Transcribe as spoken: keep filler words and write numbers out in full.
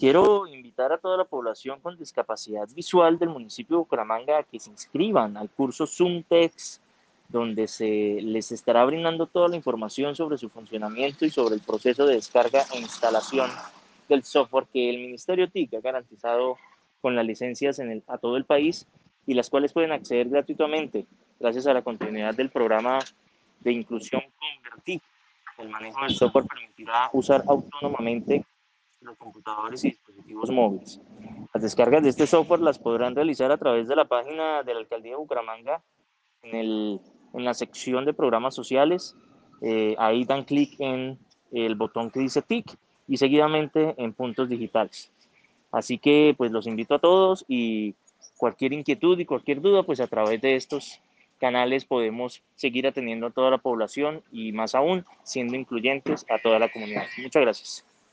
quiero invitar a toda la población con discapacidad visual del municipio de Bucaramanga a que se inscriban al curso ZoomText, donde se les estará brindando toda la información sobre su funcionamiento y sobre el proceso de descarga e instalación del software que el Ministerio T I C ha garantizado con las licencias en el, a todo el país y las cuales pueden acceder gratuitamente gracias a la continuidad del programa de inclusión Convertir. El manejo del software permitirá usar autónomamente los computadores y dispositivos móviles. Las descargas de este software las podrán realizar a través de la página de la Alcaldía de Bucaramanga en, el, en la sección de programas sociales. Eh, ahí dan clic en el botón que dice T I C y seguidamente en puntos digitales. Así que pues los invito a todos y cualquier inquietud y cualquier duda, pues a través de estos canales podemos seguir atendiendo a toda la población y más aún siendo incluyentes a toda la comunidad. Muchas gracias.